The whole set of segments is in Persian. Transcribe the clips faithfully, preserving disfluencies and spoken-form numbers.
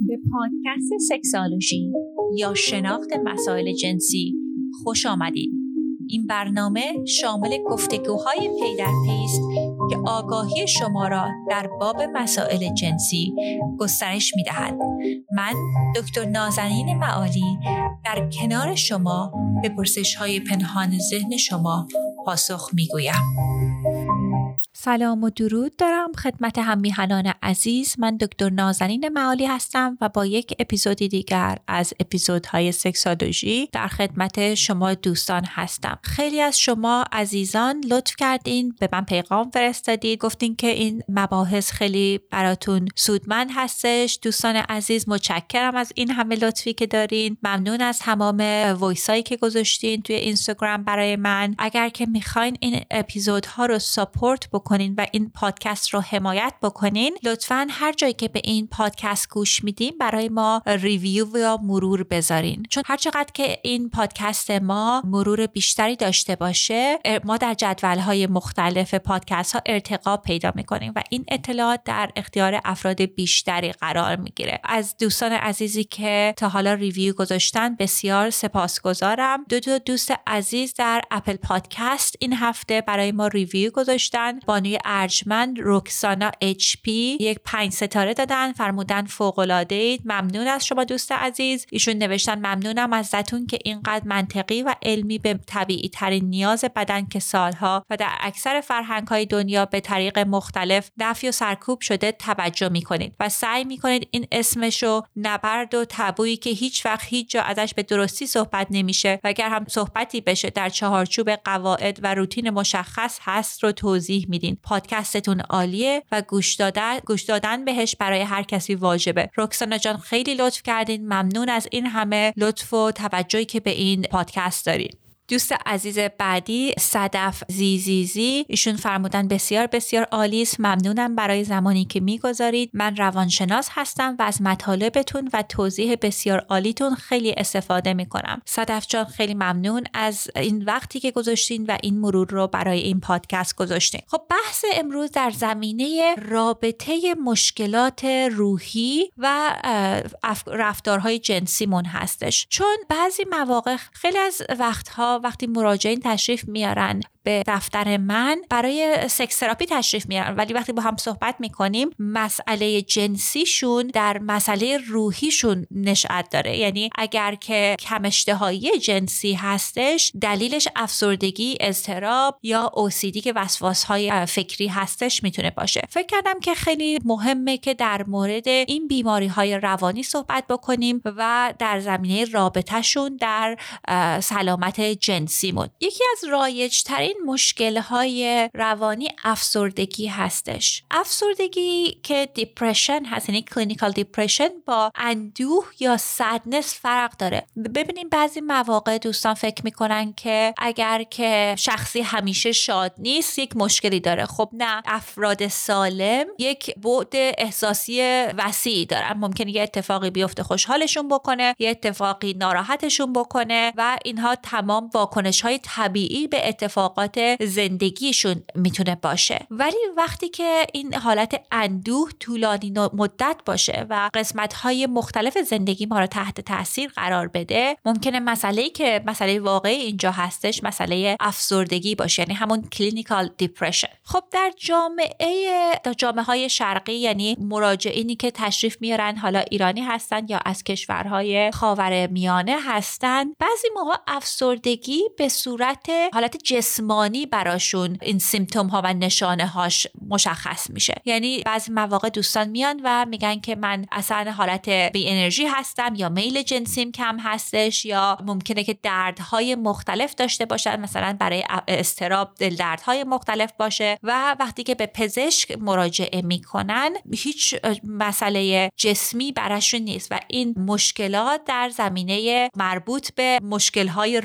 به پادکست سکسولوژی یا شناخت مسائل جنسی خوش آمدید. این برنامه شامل گفتگوهای پی در پی است که آگاهی شما را در باب مسائل جنسی گسترش می‌دهد. من دکتر نازنین معالی در کنار شما به پرسش‌های پنهان ذهن شما پاسخ می‌گویم. سلام و درود دارم خدمت هم‌میهنان عزیز. من دکتر نازنین معالی هستم و با یک اپیزود دیگر از اپیزودهای سکسولوژی در خدمت شما دوستان هستم. خیلی از شما عزیزان لطف کردین به من پیغام فرستادید، گفتین که این مباحث خیلی براتون سودمند هستش. دوستان عزیز متشکرم از این همه لطفی که دارین. ممنون از تمام وایسایی که گذاشتین توی اینستاگرام برای من. اگر که میخواین این اپیزودها رو ساپورت بکنین و این پادکست رو حمایت بکنین، لطفاً هر جایی که به این پادکست گوش میدین برای ما ریویو یا مرور بذارین، چون هر چقدر که این پادکست ما مرور بیشتری داشته باشه، ما در جدول‌های مختلف پادکست ها ارتقا پیدا میکنیم و این اطلاعات در اختیار افراد بیشتری قرار میگیره. از دوستان عزیزی که تا حالا ریویو گذاشتن بسیار سپاسگزارم. دو تا دوست عزیز در اپل پادکست این هفته برای ما ریویو گذاشتن. بانوی ارجمند رکسانا اچ پی یک پنج ستاره دادن، فرمودن فوق‌العاده اید. ممنون از شما دوست عزیز. ایشون نوشتن ممنونم ازتون که اینقدر منطقی و علمی به طبیعی ترین نیاز بدن که سالها و در اکثر فرهنگ‌های دنیا به طریق مختلف نفی و سرکوب شده توجه می‌کنید و سعی می‌کنید این اسمشو نبرد و تابویی که هیچ وقت هیچ جا ازش به درستی صحبت نمیشه و اگر هم صحبتی بشه در چهارچوب قواعد و روتین مشخص هست رو توضیح میدین. پادکستتون عالیه و گوش دادن گوش دادن بهش برای هر کسی واجبه. رکسانا جان خیلی لطف کردین. ممنون از این همه لطف و توجهی که به این پادکست دارین. دوست عزیز بعدی صدف زیزیزی، ایشون فرمودن بسیار بسیار عالی است. ممنونم برای زمانی که میگذارید. من روانشناس هستم و از مطالبتون و توضیح بسیار عالیتون خیلی استفاده میکنم. صدف جان خیلی ممنون از این وقتی که گذاشتین و این مرور رو برای این پادکست گذاشتین. خب بحث امروز در زمینه رابطه مشکلات روحی و رفتارهای جنسیمون هستش، چون بعضی مواقع خیلی از وقتها وقتی مراجعین تشریف میارن به دفتر من برای سکس تراپی تشریف میارن، ولی وقتی با هم صحبت میکنیم مسئله جنسیشون در مسئله روحیشون نشأت داره. یعنی اگر که کم اشتهایی جنسی هستش، دلیلش افسردگی، اضطراب یا او سی دی که وسواس‌های فکری هستش میتونه باشه. فکر کردم که خیلی مهمه که در مورد این بیماری‌های روانی صحبت بکنیم و در زمینه رابطه‌شون در سلامت جنسیمون. یکی از رایج‌ترین مشکل‌های روانی افسردگی هستش. افسردگی که دیپرشن هست، یعنی کلینیکال دیپرشن، با اندوه یا سدنس فرق داره. ببینیم بعضی مواقع دوستان فکر میکنن که اگر که شخصی همیشه شاد نیست یک مشکلی داره. خب نه، افراد سالم یک بعد احساسی وسیعی دارن. ممکنه یه اتفاقی بیفته خوشحالشون بکنه، یه اتفاقی ناراحتشون بکنه و اینها تمام واکنش‌های طبیعی به اتفاقات زندگیشون میتونه باشه. ولی وقتی که این حالت اندوه طولانی مدت باشه و قسمت‌های مختلف زندگی ما رو تحت تاثیر قرار بده، ممکنه مسئله‌ای که مسئله واقعی اینجا هستش مسئله افسردگی باشه، یعنی همون کلینیکال دیپرشن. خب در جامعه در جامعه‌های شرقی، یعنی مراجعینی که تشریف میارن حالا ایرانی هستن یا از کشورهای خاورمیانه هستن، بعضی موقع افسردگی به صورت حالت جسمانی براشون این سیمتوم ها و نشانه هاش مشخص میشه. یعنی بعضی مواقع دوستان میان و میگن که من اصلا حالت بی انرژی هستم یا میل جنسیم کم هستش، یا ممکنه که دردهای مختلف داشته باشن، مثلا برای اضطراب دل دردهای مختلف باشه و وقتی که به پزشک مراجعه میکنن هیچ مسئله جسمی براشون نیست و این مشکلات در زمینه مربوط به مشکلهای روحی این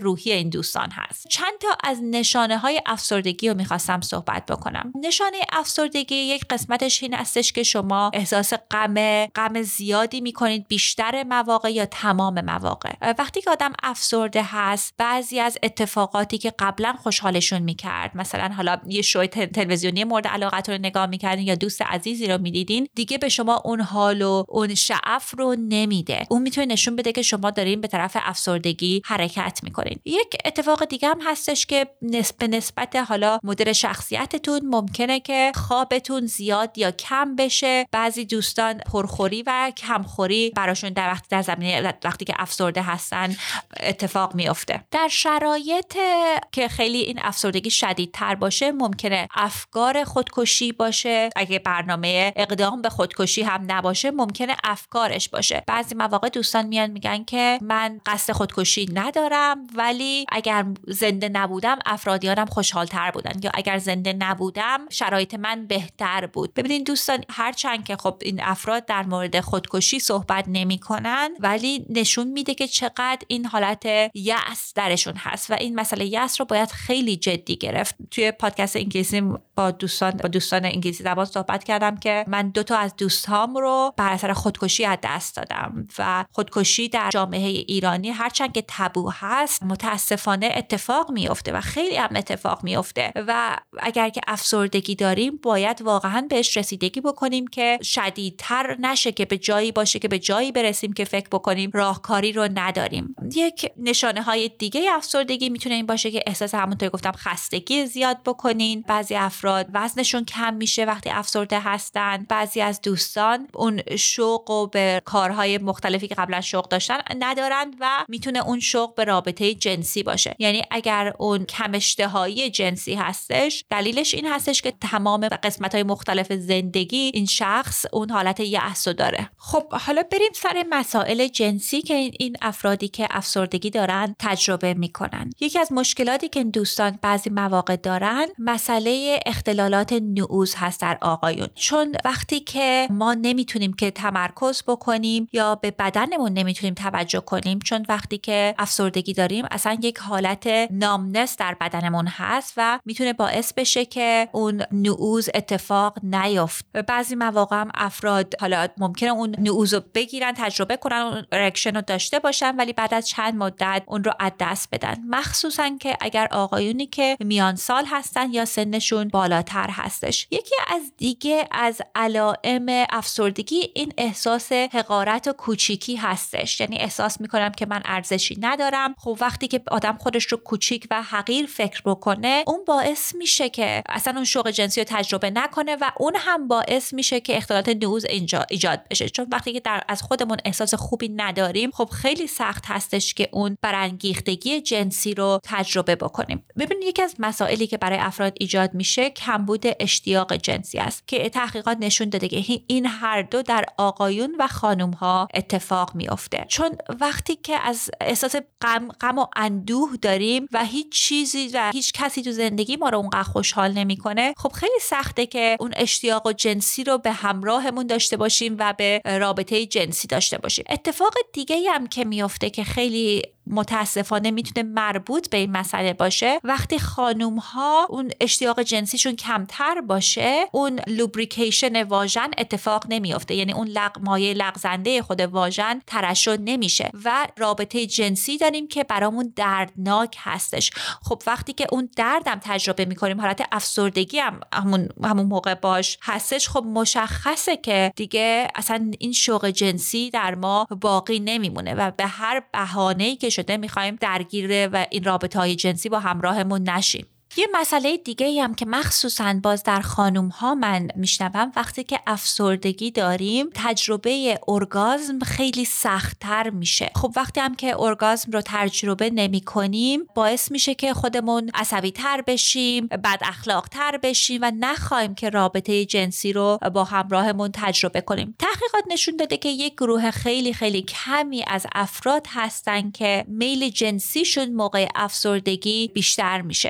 دوستان هست. چند تا از نشانه های افسردگی رو میخواستم صحبت بکنم. نشانه افسردگی یک قسمتش این هستش که شما احساس غم غم زیادی میکنید، بیشتر مواقع یا تمام مواقع. وقتی که آدم افسرده هست، بعضی از اتفاقاتی که قبلا خوشحالشون میکرد، مثلا حالا یه شو تلویزیونی مورد علاقتون رو نگاه میکردین یا دوست عزیزی رو میدیدین، دیگه به شما اون حال و اون شعف رو نمیده. اون میتونه نشون بده که شما دارین به طرف افسردگی حرکت میکنین. یک اتفاق دیگه هم هستش که به نسبت حالا مدل شخصیتتون ممکنه که خوابتون زیاد یا کم بشه. بعضی دوستان پرخوری و کمخوری براشون در وقت در زمینه وقتی که افسرده هستن اتفاق میفته. در شرایط که خیلی این افسردگی شدیدتر باشه، ممکنه افکار خودکشی باشه. اگه برنامه اقدام به خودکشی هم نباشه، ممکنه افکارش باشه. بعضی مواقع دوستان میان میگن که من قصد خودکشی ندارم، ولی اگر زنده نبودم افرادیانم خوشحال‌تر بودن، یا اگر زنده نبودم شرایط من بهتر بود. ببینید دوستان، هرچند که خب این افراد در مورد خودکشی صحبت نمی‌کنن، ولی نشون میده که چقدر این حالت یأس درشون هست و این مسئله یأس رو باید خیلی جدی گرفت. توی پادکست انگلیسی با دوستان با دوستان انگلیسی زبان صحبت کردم که من دو تا از دوستام رو بر اثر خودکشی از دست دادم و خودکشی در جامعه ایرانی هرچند که تابو هست، متاسفانه اتفاق میفته و خیلی هم اتفاق میفته و اگر که افسردگی داریم باید واقعا بهش رسیدگی بکنیم که شدیدتر نشه، که به جایی باشه که به جایی برسیم که فکر بکنیم راهکاری رو نداریم. یک نشانه های دیگه افسردگی میتونه این باشه که احساس همونطور گفتم خستگی زیاد بکنین. بعضی افراد وزنشون کم میشه وقتی افسرده هستن. بعضی از دوستان اون شوق و به کارهای مختلفی که قبلا شوق داشتن ندارن و میتونه اون شوق به رابطه جنسی باشه. یعنی اگر اون کم اشتهایی جنسی هستش، دلیلش این هستش که تمام قسمت‌های مختلف زندگی این شخص اون حالت یأس داره. خب حالا بریم سر مسائل جنسی که این افرادی که افسردگی دارن تجربه میکنن. یکی از مشکلاتی که دوستان بعضی مواقع دارن مسئله اختلالات نعوذ هست در آقایون. چون وقتی که ما نمیتونیم که تمرکز بکنیم یا به بدنمون نمیتونیم توجه کنیم، چون وقتی که افسردگی داریم اصلا یک حالت نامنس در بدنمون هست و میتونه باعث بشه که اون نعوذ اتفاق نیفته. بعضی مواقع هم افراد حالا ممکنه اون نعوذ رو بگیرن، تجربه کنن، اون ارکشن رو داشته باشن، ولی بعد از چند مدت اون رو از دست بدن. مخصوصا که اگر آقایونی که میان سال هستن یا سنشون بالاتر هستش. یکی از دیگه از علائم افسردگی این احساس حقارت و کوچیکی هستش. یعنی احساس میکنم که من ارزشی ندارم. خب وقتی که آدم خودش رو کوچیک و حقیر فکر بکنه، اون باعث میشه که اصلا اون شوق جنسی رو تجربه نکنه و اون هم باعث میشه که اختلالات نعوذ اینجا ایجاد بشه. چون وقتی که در از خودمون احساس خوبی نداریم، خب خیلی سخت هستش که اون برانگیختگی جنسی رو تجربه بکنیم. ببینید یکی از مسائلی که برای افراد ایجاد میشه کمبود اشتیاق جنسی است که تحقیقات نشون داده که این هر دو در آقایون و خانم ها اتفاق میفته. چون وقتی که از احساس غم غم و اندوه داریم و هیچ چیزی و هیچ کسی تو زندگی ما رو اونقدر خوشحال نمیکنه، خب خیلی سخته که اون اشتیاق و جنسی رو به همراهمون داشته باشیم و به رابطه جنسی داشته باشیم. اتفاق دیگه هم که میفته که خیلی متاسفانه میتونه مربوط به این مسئله باشه، وقتی خانوم ها اون اشتیاق جنسیشون کمتر باشه، اون لوبریکیشن واژن اتفاق نمیفته. یعنی اون لغ مایع لغزنده خود واژن ترشح نمیشه و رابطه جنسی داریم که برامون دردناک هستش. خب وقتی که اون دردم تجربه میکنیم، حالت افسردگی هم همون همون موقع باش هستش، خب مشخصه که دیگه اصلا این شوق جنسی در ما باقی نمیمونه و به هر بهانه‌ای که شده میخوایم درگیر و این رابطه‌های جنسی با همراهمون نشیم. یه مسئله دیگه هم که مخصوصاً باز در خانوم ها من میشنوم، وقتی که افسردگی داریم تجربه ارگازم خیلی سخت‌تر میشه. خب وقتی هم که ارگازم رو تجربه نمی کنیم، باعث میشه که خودمون عصبی تر بشیم، بد اخلاق تر بشیم و نخوایم که رابطه جنسی رو با همراهمون تجربه کنیم. تحقیقات نشون داده که یک گروه خیلی خیلی کمی از افراد هستن که میل جنسیشون موقع افسردگی بیشتر میشه. این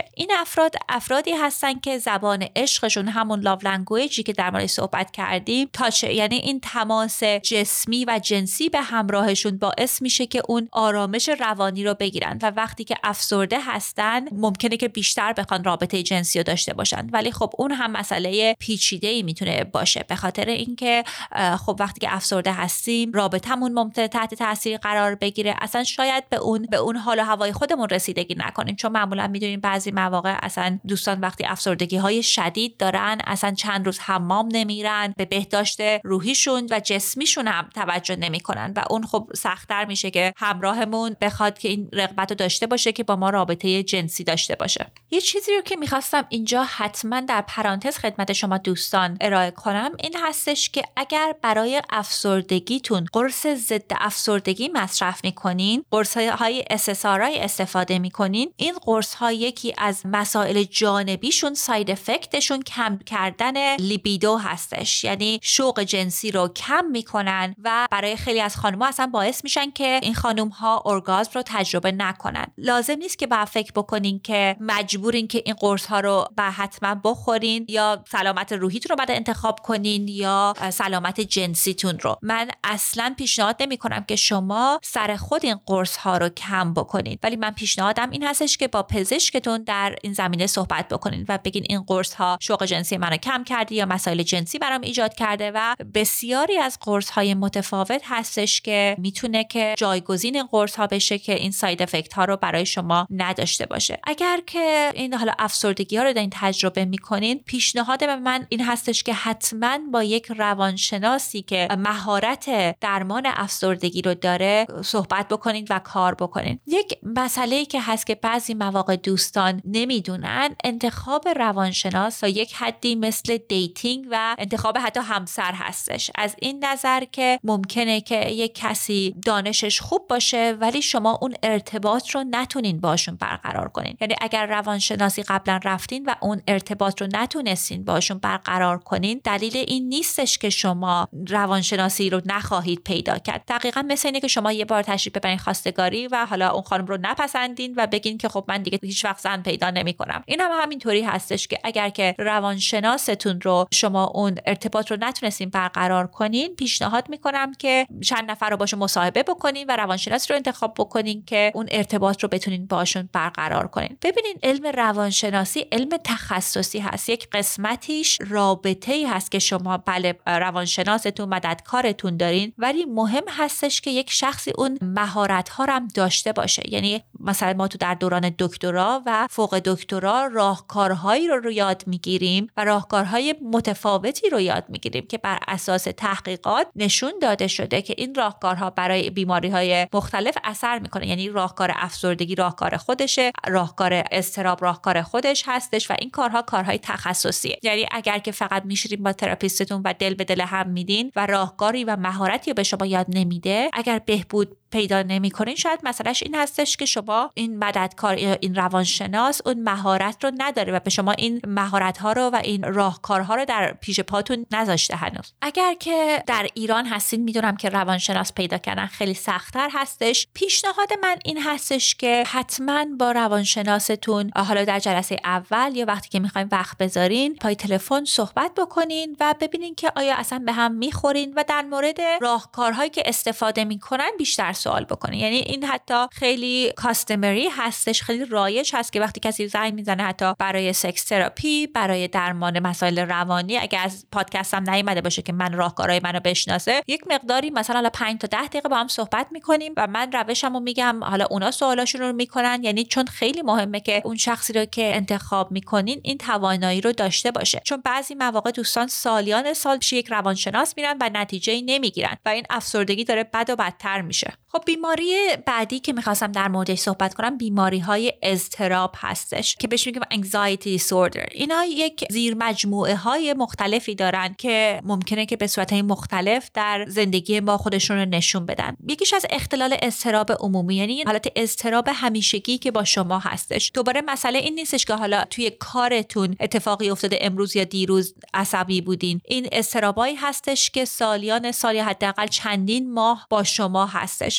افراد افرادی هستن که زبان عشقشون همون لاو لنگویجی که در موردش صحبت کردیم تاچ، یعنی این تماس جسمی و جنسی به همراهشون باعث میشه که اون آرامش روانی رو بگیرن و وقتی که افسرده هستن ممکنه که بیشتر بخوان رابطه جنسی رو داشته باشن. ولی خب اون هم مسئله پیچیده‌ای میتونه باشه، به خاطر اینکه خب وقتی که افسرده هستیم رابطمون ممکنه تحت تاثیر قرار بگیره، اصلا شاید به اون به اون حال و هوای خودمون رسیدگی نکنیم، چون معمولا میدونیم بعضی مواقع اصلا دوستان وقتی افسردگی های شدید دارن اصلا چند روز حمام نمیرن، به بهداشت روحیشون و جسمیشون هم توجه نمیکنن و اون خب سخت‌تر میشه که همراهمون بخواد که این رغبت رو داشته باشه که با ما رابطه جنسی داشته باشه. یه چیزی رو که میخواستم اینجا حتما در پرانتز خدمت شما دوستان ارائه کنم این هستش که اگر برای افسردگیتون قرص ضد افسردگی مصرف میکنین، قرص های اس اس آر آی استفاده میکنین، این قرص ها یکی از مسائل جانبیشون ساید افکتشون کم کردن لیبیدو هستش، یعنی شوق جنسی رو کم میکنن و برای خیلی از خانم‌ها اصلا باعث میشن که این خانم‌ها ارگازم رو تجربه نکنن. لازم نیست که با فکر بکنین که مجبورین که این قرص ها رو با حتما بخورین یا سلامت روحیتون رو بعد انتخاب کنین یا سلامت جنسیتون رو. من اصلا پیشنهاد نمی‌کنم که شما سر خود این قرص ها رو کم بکنین، ولی من پیشنهادم این هستش که با پزشکتون در این زمینه صحبت بکنین و بگین این قرص ها شوق جنسی منو کم کرده یا مسائل جنسی برام ایجاد کرده و بسیاری از قرص های متفاوت هستش که میتونه که جایگزین این قرص ها بشه که این ساید افکت ها رو برای شما نداشته باشه. اگر که این حالا افسردگی ها رو دارین تجربه میکنین، پیشنهاد من این هستش که حتما با یک روانشناسی که مهارت درمان افسردگی رو داره صحبت بکنین و کار بکنین. یک مسئله‌ای که هست که بعضی مواقع دوستان نمیدونن، انتخاب روانشناس تا یک حدی مثل دیتینگ و انتخاب حتی همسر هستش، از این نظر که ممکنه که یک کسی دانشش خوب باشه ولی شما اون ارتباط رو نتونین باشون برقرار کنین. یعنی اگر روانشناسی قبلا رفتین و اون ارتباط رو نتونستین باشون برقرار کنین، دلیل این نیستش که شما روانشناسی رو نخواهید پیدا کرد. دقیقاً مثل اینه که شما یه بار تشریف ببرین خواستگاری و حالا اون خانم رو نپسندین و بگین که خب من دیگه هیچ وقت زن پیدا نمی‌کنم. این هم همینطوری هستش که اگر که روانشناستون رو شما اون ارتباط رو نتونستین برقرار کنین، پیشنهاد میکنم که چند نفر رو باشون مصاحبه بکنین و روانشناس رو انتخاب بکنین که اون ارتباط رو بتونین باشون برقرار کنین. ببینین علم روانشناسی علم تخصصی هست، یک قسمتیش رابطه‌ای هست که شما بله روانشناستون مددکارتون دارین، ولی مهم هستش که یک شخصی اون مهارت‌ها رو هم داشته باشه. یعنی مثلا ما تو در دوران دکترا و فوق دکترا راهکارهایی رو, رو یاد میگیریم و راهکارهای متفاوتی رو یاد میگیریم که بر اساس تحقیقات نشون داده شده که این راهکارها برای بیماری‌های مختلف اثر میکنه. یعنی راهکار افسردگی راهکار خودشه، راهکار اضطراب راهکار خودش هستش و این کارها کارهای تخصصیه. یعنی اگر که فقط میشینید با تراپیستتون و دل به دل هم میدین و راهکاری و مهارتی به شما یاد نمیده، اگر بهبود پیدا نمی‌کنین، شاید مسئلهش این هستش که شما این مددکار یا این روانشناس اون مهارت رو نداره و به شما این مهارت‌ها رو و این راهکارها رو در پیش پاتون نذاشته هنوز. اگر که در ایران هستین، میدونم که روانشناس پیدا کردن خیلی سخت‌تر هستش. پیشنهاد من این هستش که حتما با روانشناستون حالا در جلسه اول یا وقتی که می‌خواید وقت بذارین پای تلفن صحبت بکنین و ببینین که آیا اصلا به هم می‌خورین و در مورد راهکارهایی که استفاده می‌کنن بیشتر سوال بکنه. یعنی این حتی خیلی کاستمری هستش، خیلی رایج هست که وقتی کسی زنگ میزنه حتی برای سکس تراپی، برای درمان مسائل روانی، اگه از پادکستم نیومده باشه که من راهکارهای منو بشناسه، یک مقداری مثلا پنج تا ده دقیقه با هم صحبت میکنیم و من روشمو میگم، حالا اونا سوالاشون رو میکنن. یعنی چون خیلی مهمه که اون شخصی رو که انتخاب میکنین این توانایی رو داشته باشه، چون بعضی مواقع دوستان سالیان سال پیش یک روانشناس میرن و نتیجه‌ای نمیگیرن و این افسردگی داره بد و بدتر میشه. خب بیماری بعدی که میخواستم در موردش صحبت کنم بیماری های اضطراب هستش که بهش میگم anxiety disorder. اینا یک زیر مجموعه های مختلفی دارن که ممکنه که به صورتهای مختلف در زندگی ما خودشون رو نشون بدن. یکیش از اختلال اضطراب عمومی، یعنی حالت اضطراب همیشگی که با شما هستش. دوباره مسئله این نیستش که حالا توی کارتون اتفاقی افتاده امروز یا دیروز عصبی بودین. این اضطرابایی هستش که سالیان سال حداقل چندین ماه با شما هستش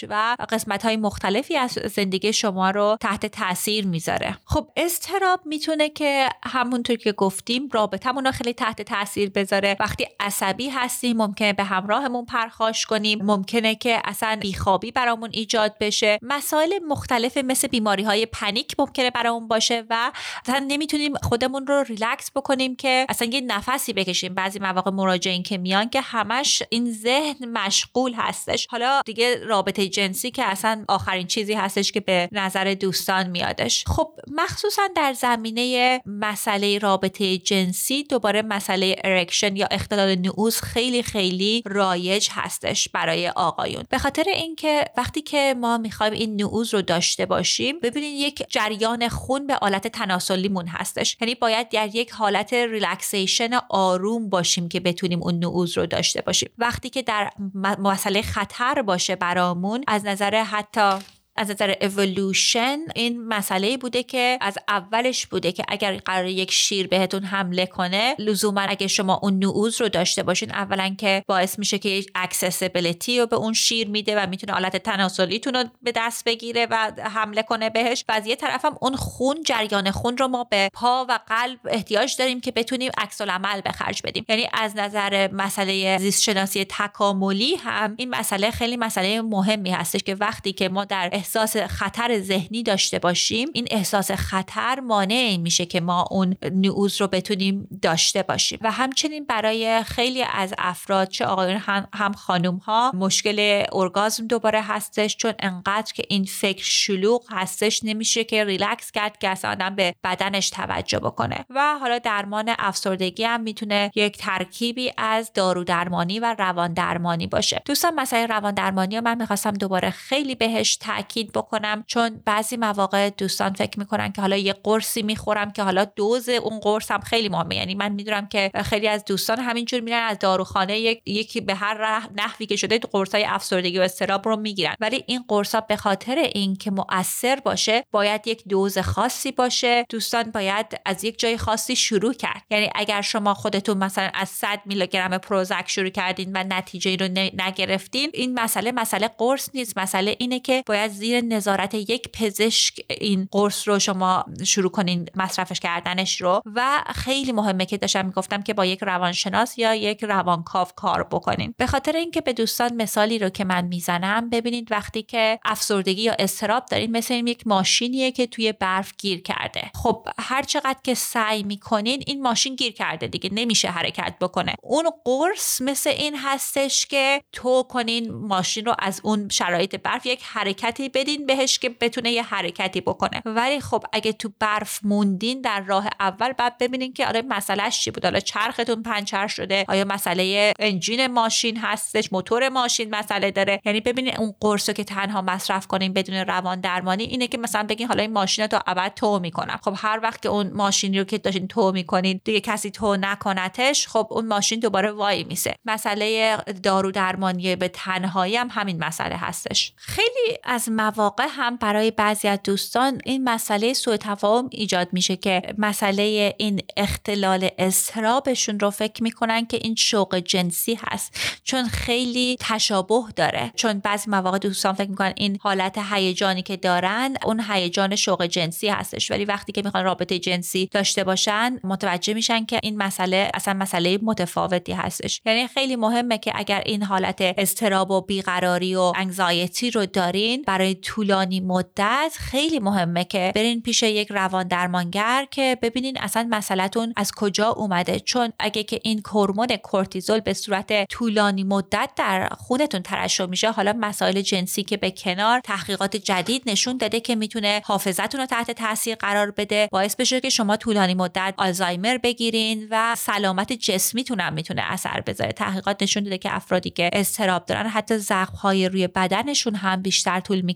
هستش و قسمت‌های مختلفی از زندگی شما رو تحت تاثیر میذاره. خب اضطراب میتونه که همونطور که گفتیم رابطمون رو خیلی تحت تاثیر بذاره. وقتی عصبی هستیم ممکنه به همراهمون پرخاش کنیم، ممکنه که اصلا بیخوابی برامون ایجاد بشه، مسائل مختلف مثل بیماری‌های پنیک ممکنه برامون باشه و اصلا نمیتونیم خودمون رو ریلکس بکنیم که اصلا یه نفسی بکشیم. بعضی مواقع مراجعین که میان که همش این ذهن مشغول هستش. حالا دیگه رابطه جنسی که اصلا آخرین چیزی هستش که به نظر دوستان میادش. خب مخصوصا در زمینه مسئله رابطه جنسی دوباره مسئله ارکشن یا اختلال نعوذ خیلی خیلی رایج هستش برای آقایون، به خاطر اینکه وقتی که ما میخوایم این نعوذ رو داشته باشیم ببینید یک جریان خون به آلت تناسلیمون هستش، یعنی باید در یک حالت ریلکسیشن آروم باشیم که بتونیم اون نعوذ رو داشته باشیم. وقتی که در مسئله خطر باشه برامون از نظر حتی از نظر اِوولوشن این مسئله بوده که از اولش بوده که اگر قرار یک شیر بهتون حمله کنه لزوما اگه شما اون نعوذ رو داشته باشین، اولا که باعث میشه که یک اکسسیبیلیتی رو به اون شیر میده و میتونه آلت تناسلیتون رو به دست بگیره و حمله کنه بهش، و از یه طرف هم اون خون جریان خون رو ما به پا و قلب احتیاج داریم که بتونیم عکس العمل به خرج بدیم. یعنی از نظر مسئله زیست شناسی تکاملی هم این مسئله خیلی مسئله مهمی هستش که وقتی که ما در احساس خطر ذهنی داشته باشیم این احساس خطر مانع این میشه که ما اون نعوذ رو بتونیم داشته باشیم. و همچنین برای خیلی از افراد چه آقایون هم, هم خانوم ها مشکل ارگازم دوباره هستش، چون انقدر که این فکر شلوغ هستش نمیشه که ریلکس کرد که اصلا آدم به بدنش توجه بکنه. و حالا درمان افسردگی هم میتونه یک ترکیبی از دارو درمانی و روان درمانی باشه. دوستان مسئله روان درمانی من میخواستم دوباره خیلی بهش تاکید بکنم، چون بعضی مواقع دوستان فکر میکنن که حالا یه قرصی میخورم که حالا دوز اون قرص هم خیلی مهمه. یعنی من میدونم که خیلی از دوستان همینجور میرن از داروخانه یک یکی به هر نحوی که شده قرصای افسردگی و اضطراب رو میگیرن، ولی این قرصا به خاطر این که مؤثر باشه باید یک دوز خاصی باشه. دوستان باید از یک جای خاصی شروع کرد. یعنی اگر شما خودتون مثلا از صد میلی گرم پروزک شروع کردین و نتیجه رو نگرفتین، این مسئله مسئله قرص نیست، مسئله اینه که باید زیر نظارت یک پزشک این قرص رو شما شروع کنین مصرفش کردنش رو. و خیلی مهمه که داشتم میگفتم که با یک روانشناس یا یک روانکاو کار بکنین، به خاطر اینکه به دوستان مثالی رو که من میزنم ببینید وقتی که افسردگی یا اضطراب دارین مثل این یک ماشینیه که توی برف گیر کرده. خب هر چقدر که سعی میکنین این ماشین گیر کرده دیگه نمیشه حرکت بکنه. اون قرص مثل این هستش که تو کنین ماشین رو از اون شرایط برف یک حرکتی بدین بهش که بتونه یه حرکتی بکنه. ولی خب اگه تو برف موندین در راه اول بعد ببینین که آره مسئلهش چی بود، حالا چرختون پنچر شده، آیا مسئله انجین ماشین هستش، موتور ماشین مسئله داره. یعنی ببینین اون قرصو که تنها مصرف کنین بدون روان درمانی اینه که مثلا بگین حالا این ماشین رو تا ابد تو میکنم. خب هر وقت که اون ماشین رو که داشتین تو میکنین دیگه کسی تو نکنتش، خب اون ماشین دوباره وای میسه. مسئله دارو درمانی به تنهایی هم همین مسئله هستش. خیلی از مواقع هم برای بعضی از دوستان این مسئله سوء تفاهم ایجاد میشه که مسئله این اختلال اضطرابشون رو فکر میکنن که این شوق جنسی هست، چون خیلی تشابه داره. چون بعضی مواقع دوستان فکر میکنن این حالت هیجانی که دارن اون هیجان شوق جنسی هستش، ولی وقتی که میخوان رابطه جنسی داشته باشن متوجه میشن که این مسئله اصلا مسئله متفاوتی هستش. یعنی خیلی مهمه که اگر این حالت اضطراب و بیقراری و انگزایتی رو دارین برای طولانی مدت، خیلی مهمه که برین پیش یک روان درمانگر که ببینین اصلا مسئله‌تون از کجا اومده. چون اگه که این هورمون کورتیزول به صورت طولانی مدت در خونتون ترشح میشه، حالا مسائل جنسی که به کنار، تحقیقات جدید نشون داده که میتونه حافظتون رو تحت تاثیر قرار بده، باعث بشه که شما طولانی مدت آلزایمر بگیرین و سلامت جسمیتون هم میتونه اثر بذاره. تحقیقات نشون داده که افرادی که اضطراب دارن حتی زخم‌های روی بدنشون هم بیشتر طول میکشه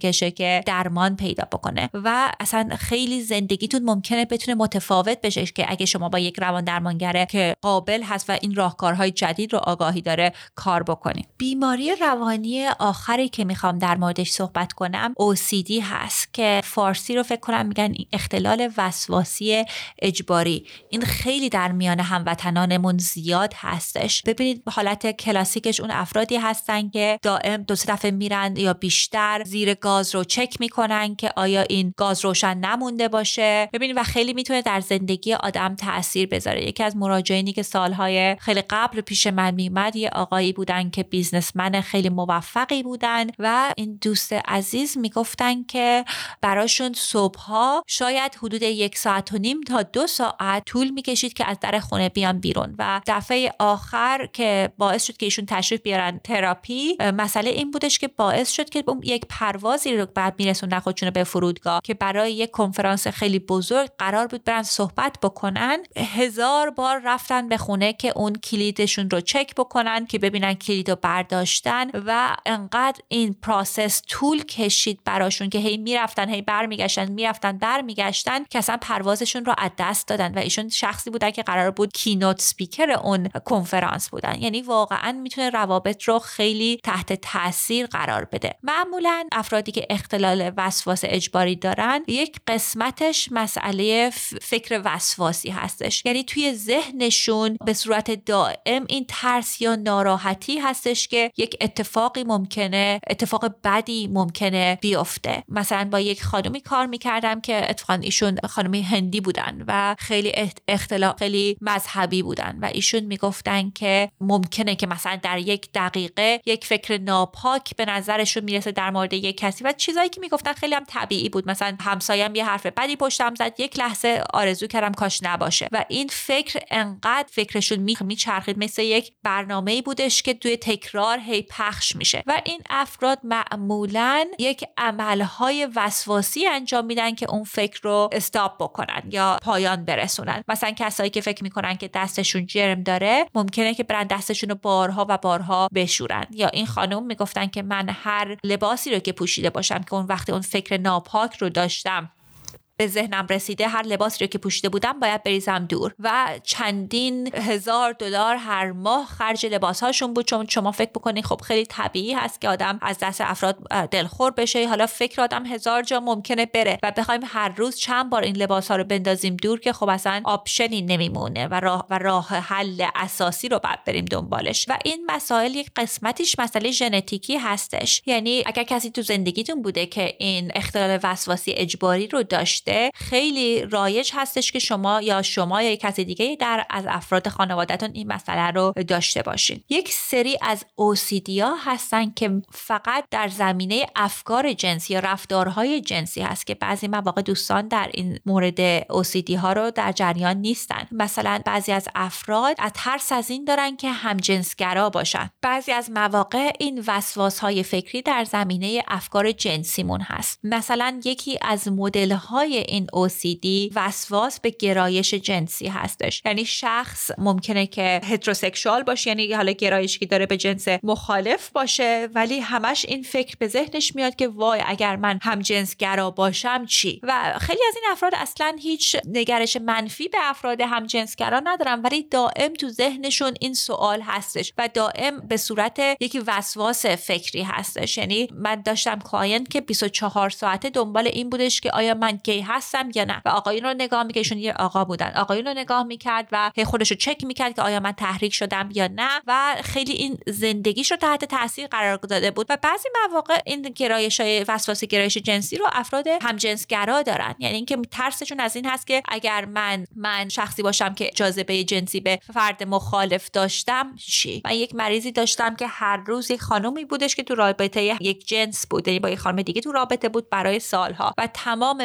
میکشه که درمان پیدا بکنه و اصلا خیلی زندگیتون ممکنه بتونه متفاوت بشه که اگه شما با یک روان درمانگره که قابل هست و این راهکارهای جدید رو آگاهی داره کار بکنید. بیماری روانی آخری که میخوام در موردش صحبت کنم او سی دی هست که فارسی رو فکر کنم میگن اختلال وسواسی اجباری. این خیلی در میان هموطنانمون زیاد هستش. ببینید حالت کلاسیکش اون افرادی هستن که دائم دو سه دفعه میرن یا بیشتر زیر گاز رو چک میکنن که آیا این گاز روشن نمونده باشه. ببینید و خیلی میتونه در زندگی آدم تأثیر بذاره. یکی از مراجعینی که سالهای خیلی قبل پیش من میومد یه آقایی بودن که بیزنسمن خیلی موفقی بودن و این دوست عزیز میگفتن که براشون صبحها شاید حدود یک ساعت و نیم تا دو ساعت طول میکشید که از در خونه بیان بیرون و دفعه آخر که باعث شد که ایشون تشریف بیارن تراپی، مسئله این بودش که باعث شد که یک پروازی رو بعد میرسوندن خودشون به فرودگاه که برای یک کنفرانس خیلی بزرگ قرار بود برن صحبت بکنن، هزار بار رفتن به خونه که اون کلیدشون رو چک بکنن که ببینن کلید رو برداشتن و انقدر این پروسس طول کشید براشون که هی میرفتن هی برمیگشتن میرفتن برمیگشتن که اصلا پروازشون رو از دست دادن و ایشون شخصی بودن که قرار بود کینوت سپیکر اون کنفرانس بودن. یعنی واقعا میتونه روابط رو خیلی تحت تاثیر قرار بده. معمولا افرادی که اختلال وسواس اجباری دارن یک قسمتش مسئله فکر وسواسی هستش، یعنی توی ذهنشون به صورت دائم این ترس یا ناراحتی هستش که یک اتفاقی ممکنه اتفاق بدی ممکنه بیفته. مثلا با یک خانومی کار میکردم که اتفاقا ایشون خانومی هندی بودن و خیلی اختلاف خیلی مذهبی بودن و ایشون میگفتن که ممکنه که مثلا در یک دقیقه یک فکر ناپاک به نظرشون میرسه در مورد یک کسی و چیزایی که میگفتن خیلی هم طبیعی بود. مثلا همسایم یه حرف بدی پشتم زد، یک لحظه آرزو کردم کاش نباشه و این فکر انقدر فکرشون میچرخید مثل یک برنامه‌ای بودش که توی تکرار هی پخش میشه و این افراد معمولاً یک عملهای وسواسی انجام میدن که اون فکر رو استاپ بکنن یا پایان برسونن. مثلا کسایی که فکر میکنن که دستشون جرم داره ممکنه که برن دستشون رو بارها و بارها بشورن. یا این خانم میگفتن که من هر لباسی رو که پوشیده باشم که اون وقت اون فکر ناپاک رو داشتم به ذهنم رسیده، هر لباسی رو که پوشیده بودم باید بریزم دور و چندین هزار دلار هر ماه خرج لباسهاشون بود. چون شما فکر بکنید خب خیلی طبیعی هست که آدم از دست افراد دلخور بشه. حالا فکر آدم هزار جا ممکنه بره و بخوایم هر روز چند بار این لباسها رو بندازیم دور که خب اصلا آپشنی نمیمونه و راه و راه حل اساسی رو بعد بریم دنبالش. و این مسائل یک قسمتیش مسئله ژنتیکی هستش. یعنی اگر کسی تو زندگیتون بوده که این اختلال وسواسی اجباری رو داشته، خیلی رایج هستش که شما یا شما یا کسی دیگه در از افراد خانواده‌تون این مسئله رو داشته باشین. یک سری از او سی دی ها هستن که فقط در زمینه افکار جنسی یا رفتارهای جنسی هست که بعضی مواقع دوستان در این مورد او سی دی ها رو در جریان نیستن. مثلا بعضی از افراد از ترس از این دارن که همجنسگرا باشن. بعضی از مواقع این وسواس‌های فکری در زمینه افکار جنسیمون هست. مثلا یکی از مدل‌های این او سی دی وسواس به گرایش جنسی هستش. یعنی شخص ممکنه که هتروسکشوال باشه، یعنی حالا گرایشی که داره به جنس مخالف باشه، ولی همش این فکر به ذهنش میاد که وای اگر من همجنسگرا باشم چی؟ و خیلی از این افراد اصلا هیچ نگرش منفی به افراد همجنسگرا ندارن، ولی دائم تو ذهنشون این سوال هستش و دائم به صورت یکی وسواس فکری هستش. یعنی من داشتم کلاینت که بیست و چهار ساعته دنبال این بودش که آیا من کی هستم یا نه، و آقایون رو نگاه می‌کرد، ایشون یه آقا بودن، آقایون رو نگاه می‌کرد و هی خودش رو چک می‌کرد که آیا من تحریک شدم یا نه و خیلی این زندگیش رو تحت تاثیر قرار داده بود. و بعضی مواقع این گرایش‌های وسواسی گرایش جنسی رو افراد همجنسگرا دارن، یعنی اینکه ترسشون از این هست که اگر من من شخصی باشم که جاذبه جنسی به فرد مخالف داشتم چی؟ من یک مریضی داشتم که هر روز یک خانومی بودش که تو رابطه یک جنس بود، یعنی با یک خانم دیگه تو رابطه بود برای سالها و تمام وسواس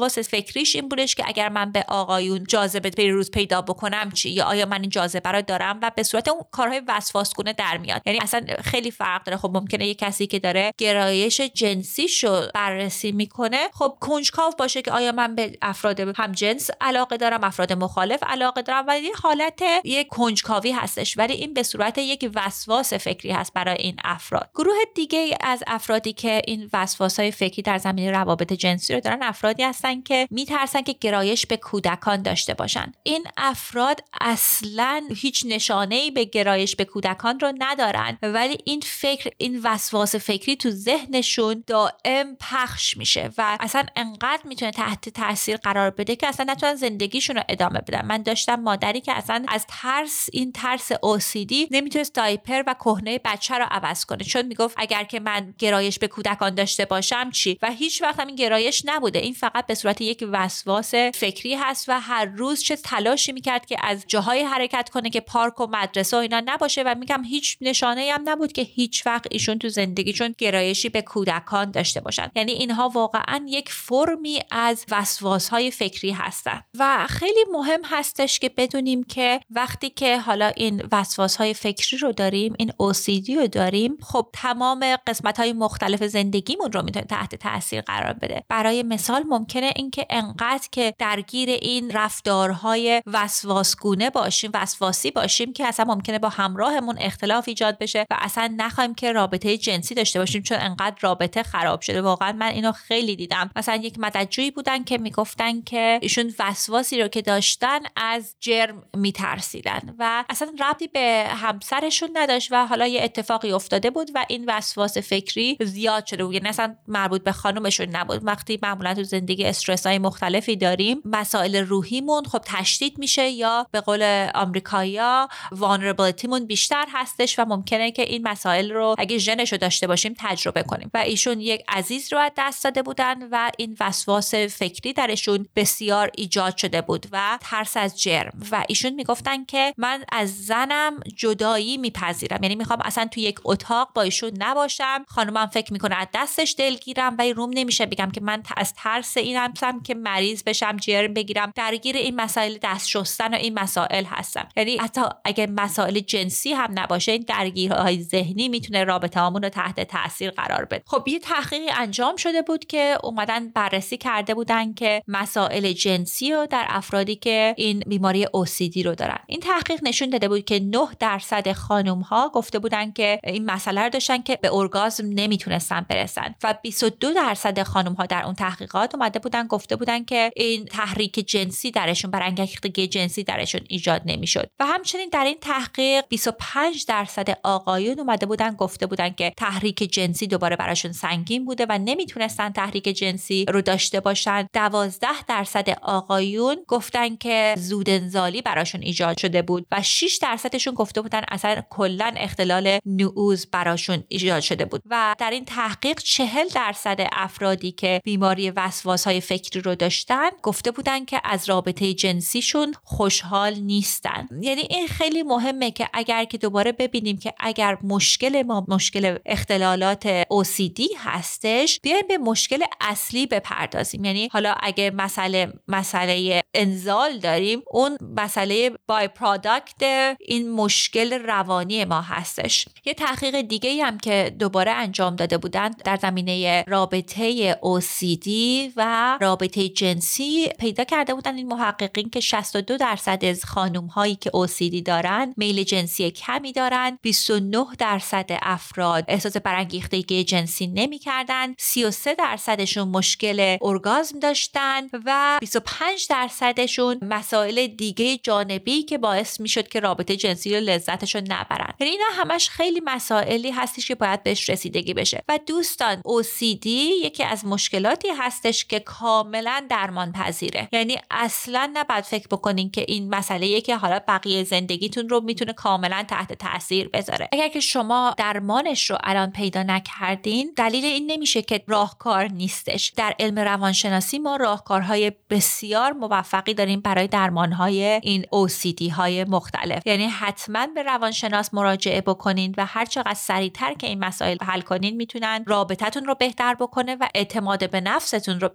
وسواس فکریش این بودش که اگر من به آقایون جاذبه به روز پیدا بکنم چی، یا آیا من این جاذبه رو دارم، و به صورت اون کارهای وسواسگونه در میاد. یعنی اصلا خیلی فرق داره. خب ممکنه یه کسی که داره گرایش جنسیشو بررسی میکنه خب کنجکاو باشه که آیا من به افراد هم جنس علاقه دارم، افراد مخالف علاقه دارم، و یه حالت یه کنجکاوی هستش، ولی این به صورت یک وسواس فکری هست برای این افراد. گروه دیگه از افرادی که این وسواس‌های فکری در زمینه روابط جنسی رو دارن افرادی هستن که میترسن که گرایش به کودکان داشته باشن. این افراد اصلاً هیچ نشانه‌ای به گرایش به کودکان رو ندارن، ولی این فکر، این وسواس فکری تو ذهنشون دائم پخش میشه و اصلا انقدر میتونه تحت تاثیر قرار بده که اصلا نتونن زندگیشون رو ادامه بدن. من داشتم مادری که اصلا از ترس، این ترس او سی دی، نمیتونست دایپر و کهنه بچه رو عوض کنه، چون میگفت اگر که من گرایش به کودکان داشته باشم چی؟ و هیچ وقت هم این گرایش نبوده. این فقط به صورت یک وسواس فکری هست و هر روز چه تلاشی میکرد که از جاهای حرکت کنه که پارک و مدرسه و اینا نباشه، و میگم هیچ نشانه‌ای هم نبود که هیچ وقت ایشون تو زندگیشون گرایشی به کودکان داشته باشن. یعنی اینها واقعا یک فرمی از وسواس‌های فکری هستن و خیلی مهم هستش که بدونیم که وقتی که حالا این وسواس‌های فکری رو داریم، این او سی دی رو داریم، خب تمام قسمت‌های مختلف زندگیمون رو میتونه تحت تاثیر قرار بده. برای مثال ممکنه اینکه انقدر که درگیر این رفتارهای وسواسگونه باشیم، وسواسی باشیم که اصلا ممکنه با همراهمون اختلاف ایجاد بشه و اصلا نخوایم که رابطه جنسی داشته باشیم چون انقدر رابطه خراب شده. واقعا من اینو خیلی دیدم. مثلا یک مددجویی بودن که میگفتن که ایشون وسواسی رو که داشتن از جرم میترسیدن و اصلا ربطی به همسرشون نداشت و حالا یه اتفاقی افتاده بود و این وسواس فکری زیاد شده بود. یعنی اصلا مربوط به خانومشون نبود. وقتی معمولا تو زندگی استرس‌های مختلفی داریم، مسائل روحیمون خب تشدید میشه یا به قول آمریکایی‌ها vulnerabilityمون بیشتر هستش و ممکنه که این مسائل رو اگه ژنشو داشته باشیم تجربه کنیم. و ایشون یک عزیز رو از دست داده بودن و این وسواس فکری درشون بسیار ایجاد شده بود و ترس از جرم. و ایشون میگفتن که من از زنم جدایی میپذیرم، یعنی میخوام اصلا تو یک اتاق با ایشون نباشم، خانومم فکر میکنه از دستش دلگیرم و روم نمیشه بگم که من از ترس این هستم که مریض بشم، جرم بگیرم. درگیر این مسائل دست شستن و این مسائل هستم. یعنی حتی اگه مسائل جنسی هم نباشه، این درگیری‌های ذهنی میتونه رابطه‌هامون رو تحت تاثیر قرار بده. خب یه تحقیقی انجام شده بود که اومدن بررسی کرده بودن که مسائل جنسی رو در افرادی که این بیماری او سی دی رو دارن. این تحقیق نشون داده بود که نه درصد خانم‌ها گفته بودن که این مسئله رو داشتن که به ارگازم نمیتونستن برسن و بیست و دو درصد خانم‌ها در اون تحقیقات اومده بودن گفته بودن که این تحریک جنسی درشون، برانگیختگی جنسی درشون ایجاد نمیشد. و همچنین در این تحقیق بیست و پنج درصد آقایون اومده بودن گفته بودن که تحریک جنسی دوباره براشون سنگین بوده و نمیتونستن تحریک جنسی رو داشته باشن. دوازده درصد آقایون گفتن که زودانزالی براشون ایجاد شده بود و شش درصدشون گفته بودن اصلا کلا اختلال نعوذ براشون ایجاد شده بود. و در این تحقیق چهل درصد افرادی که بیماری وسواس‌های فکری رو داشتن گفته بودن که از رابطه جنسیشون خوشحال نیستن. یعنی این خیلی مهمه که اگر که دوباره ببینیم که اگر مشکل ما مشکل اختلالات او سی دی هستش، بیایم به مشکل اصلی بپردازیم. یعنی حالا اگه مسئله مسئله انزال داریم، اون مسئله بای پروداکت این مشکل روانی ما هستش. یه تحقیق دیگه هم که دوباره انجام داده بودن در زمینه رابطه او سی دی و رابطه جنسی، پیدا کرده بودن این محققین که شصت و دو درصد از خانم هایی که او سی دی دارن میل جنسی کمی دارن، بیست و نه درصد افراد احساس برانگیختگی جنسی نمی کردن، سی و سه درصدشون مشکل ارگازم داشتن و بیست و پنج درصدشون مسائل دیگه جانبی که باعث می شد که رابطه جنسی رو لذتشون نبرن. یعنی اینا همش خیلی مسائلی هستش که باید بهش رسیدگی بشه. و دوستان، او سی دی یکی از مشکلاتی هستش که کاملا درمان پذیره. یعنی اصلا نباید فکر بکنین که این مسئله که حالا بقیه زندگیتون رو میتونه کاملا تحت تاثیر بذاره. اگر که شما درمانش رو الان پیدا نکردین، دلیل این نمیشه که راهکار نیستش. در علم روانشناسی ما راهکارهای بسیار موفقی داریم برای درمانهای این او سی دی های مختلف. یعنی حتما به روانشناس مراجعه بکنین و هر چقدر سریعتر که این مسائل حل کنین میتونن رابطتون رو بهتر بکنه و اعتماد به نفستون رو بیشتر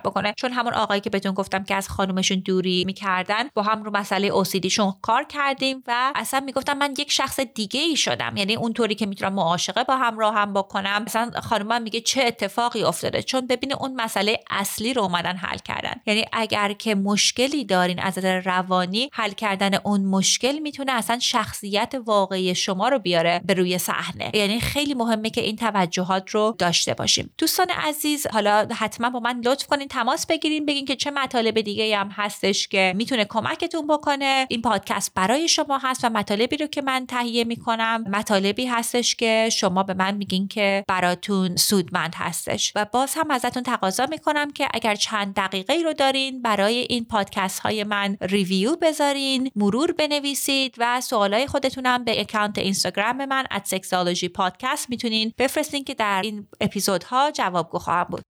بکنه. چون همون آقایی که بهتون گفتم که از خانومشون دوری میکردن، با هم رو مسئله او سی دی شون کار کردیم و اصلا میگفتم من یک شخص دیگه ای شدم، یعنی اونطوری که میتونم معاشقه با همراه هم بکنم. مثلا خانومم میگه چه اتفاقی افتاده، چون ببینه اون مسئله اصلی رو اومدن حل کردن. یعنی اگر که مشکلی دارین از نظر روانی، حل کردن اون مشکل میتونه اصلا شخصیت واقعی شما رو بیاره به روی صحنه. یعنی خیلی مهمه که این توجهات رو داشته باشیم. دوستان عزیز، حالا حتما با من لطف کنین تماس بگیرین، بگین که چه مطالب دیگه هم هستش که میتونه کمکتون بکنه. این پادکست برای شما هست و مطالبی رو که من تهیه میکنم مطالبی هستش که شما به من میگین که براتون سودمند هستش. و باز هم ازتون تقاضا میکنم که اگر چند دقیقه رو دارین برای این پادکست های من ریویو بذارین، مرور بنویسید و سوالای خودتونم به اکانت اینستاگرام من ات سکسولوژی پادکست میتونین بفرستین که در این اپیزودها جوابگو خواهم بود.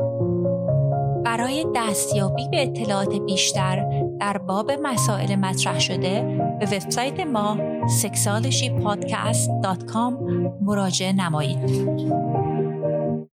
برای دستیابی به اطلاعات بیشتر در باب مسائل مطرح شده به وبسایت ما سکسولوژی پادکست دات کام مراجعه نمایید.